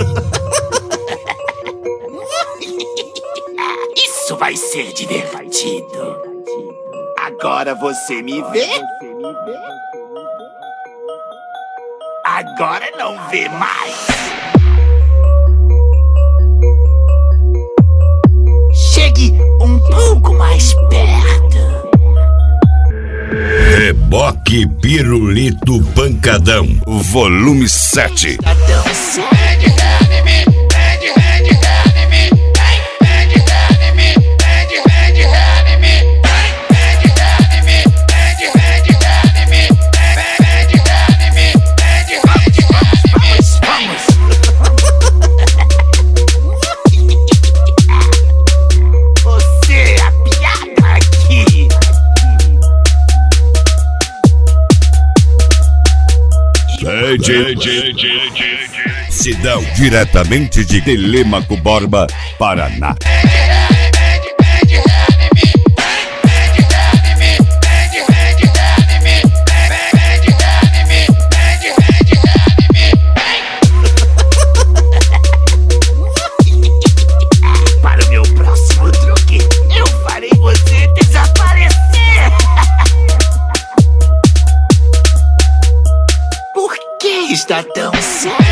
Isso vai ser divertido. Agora você me vê? Agora não vê mais. Chegue um pouco mais perto. Reboque Pirulito Pancadão, volume 7. Tá tão sério. Sidão, diretamente de Telêmaco Borba, Paraná. Para o meu próximo truque, eu farei você desaparecer. Por que está tão sério?